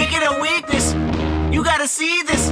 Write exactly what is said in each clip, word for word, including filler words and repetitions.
make it a weakness. You gotta see this.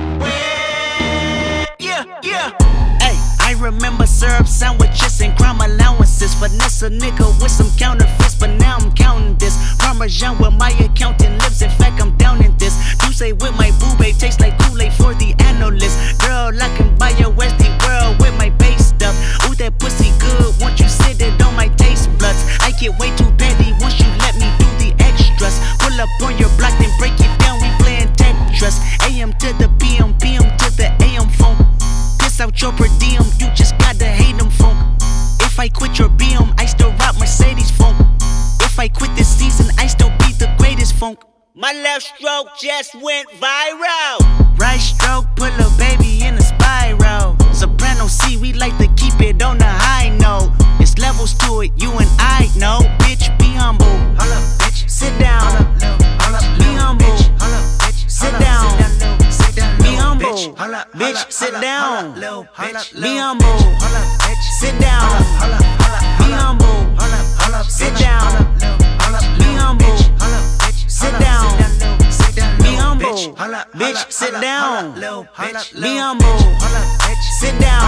Yeah, yeah. Hey, I remember syrup sandwiches and crime allowances. Finesse a nigga with some counterfeits, but now I'm counting this. Parmesan where my accountant lives. In fact, I'm down in this. You say with my boo babe tastes like Kool-Aid for the analyst. Girl, I can buy your Westie world with my base stuff. Ooh, that pussy good. Once you sit it on my taste buds, I get way too petty once you let me do the extras. Pull up on your block, then break it down. We playing Tetris. A M to the P M, P M to the A M phone. Piss out your per diem, you just gotta hate them funk. If I quit your B M, I still rock Mercedes funk. If I quit this season, I still be the greatest funk. My left stroke just went viral. Right stroke, put a baby in a spiral. Soprano C, we like to keep it on the high note. It's levels to it, you and I know. Bitch, be humble. Holla, bitch. Sit down. Holla, be humble. Holla, bitch. Sit down. Be humble. Bitch, sit down. Be humble. Sit down. Be humble. Sit down. Be humble. Sit down. Be humble. Bitch, sit down. Be humble. Sit down.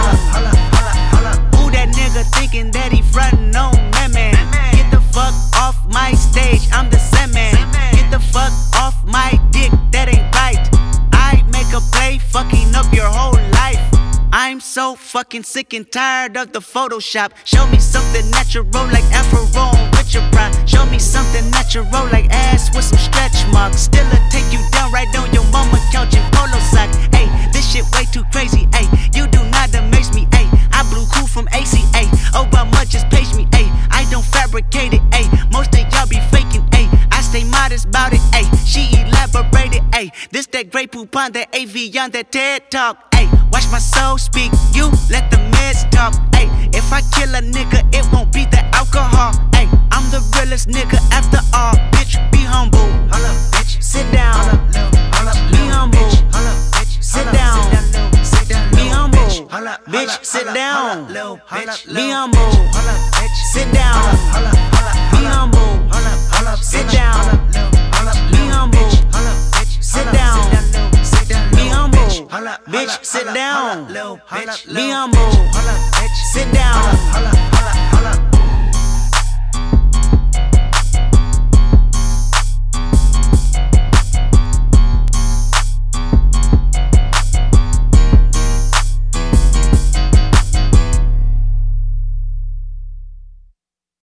Who that nigga thinking that he frontin' on that man? Get the fuck off my stage, I'm the same man. Get the fuck off my dick, that ain't right. I make a play, fucking up your whole life. I'm so fucking sick and tired of the Photoshop. Show me something natural like Afro with your pride. Show me something natural like ass with some stretch marks. Still a take you down right on your mama couch in polo sock. Ayy, this shit way too crazy. Ayy, you do not amaze me. Ayy, I blew cool from A C A. Obama just paged me. Ayy, I don't fabricate it. Ayy, most of y'all be faking. Ayy, I stay modest about it. Ayy, she elaborated. Ayy, this that Grey Poupon, that A V on that TED Talk. Ayy, watch my soul speak, you let the meds talk. Ayy, if I kill a nigga, it won't be the alcohol. Ayy, I'm the realest nigga after all. Bitch, be humble. Holla, bitch. Sit down. Be humble. Sit down. Be humble. Bitch, sit down. Be humble. Sit down. Be humble. Sit down. Be humble. Sit down. Be humble. Bitch, sit down. Be humble. Sit down.